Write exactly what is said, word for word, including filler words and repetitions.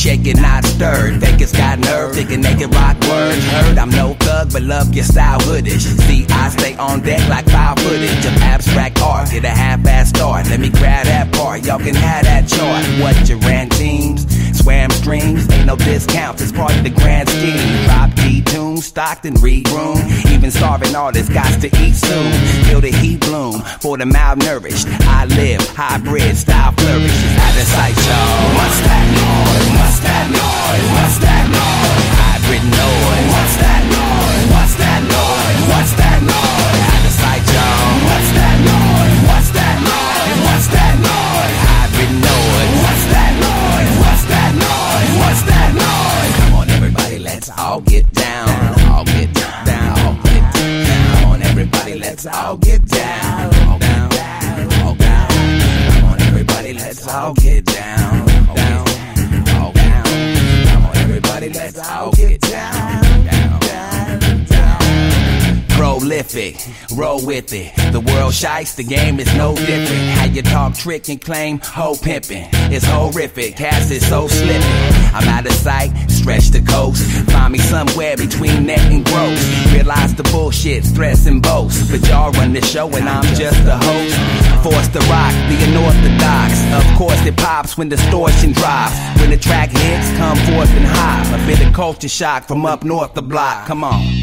shaken, not stirred. Fakers got nerve, thinking they can rock words. Heard I'm no thug, but love your style hoodish. See, I stay on deck like file footage of abstract art. Get a half-ass start, let me grab that part. Y'all can have that chart. What you ran teams? Swam streams, ain't no discounts, it's part of the grand scheme. Drop D tunes, stocked and re-room. Even starving artists got to eat soon. Feel the heat bloom for the malnourished. I live, hybrid style flourishes. Out of sight, y'all. What's that noise? What's that noise? What's that noise? Hybrid noise. What's that noise? What's that noise? What's that noise? Out of sight, y'all. What's that noise? What's that noise? What's that noise? Hybrid noise. What's that noise? What's that noise? What's that noise? Come on, everybody, let's all get down. All get down. All get down. Come on, everybody, let's all get down. All down. All down. Come on, everybody, let's all get down. Down. All down. Come on, everybody, let's all get down. Down. Down. Down. Prolific, roll with it. The world shites, the game is no different. How you talk, trick, and claim, hoe pimping. It's horrific, cast is so slipping. I'm out of sight, stretch the coast. Find me somewhere between net and gross. Realize the bullshit, threats and boasts. But y'all run the show and I'm just the host. Forced to rock, the unorthodox. Of course it pops when distortion drops. When the track hits, come forth and hop. A bit of culture shock from up north the block. Come on.